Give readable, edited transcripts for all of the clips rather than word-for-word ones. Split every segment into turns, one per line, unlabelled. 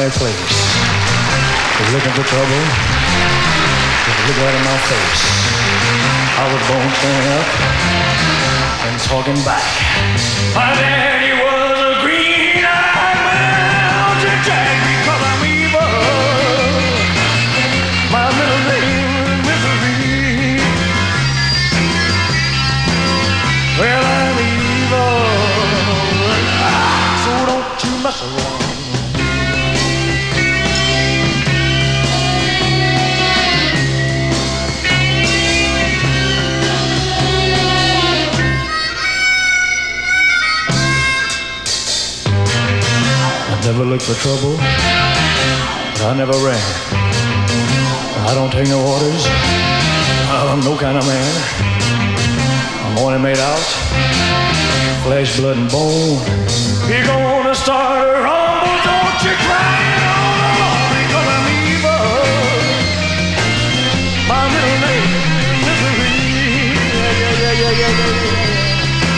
right place. You're looking for trouble. Just look right in my face. I was born standing up and talking back. My daddy was a green-eyed mountain jack because I'm evil. My middle name is Misery. Well, I'm evil, so don't you mess around. Never looked for trouble, but I never ran. I don't take no orders. I'm no kind of man. I'm only made out flesh, blood, and bone. You're gonna start a rumble, don't you cry all alone because I'm evil. My middle name is Misery. Yeah.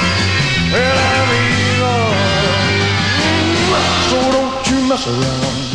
Well, I'm evil. So don't you mess around.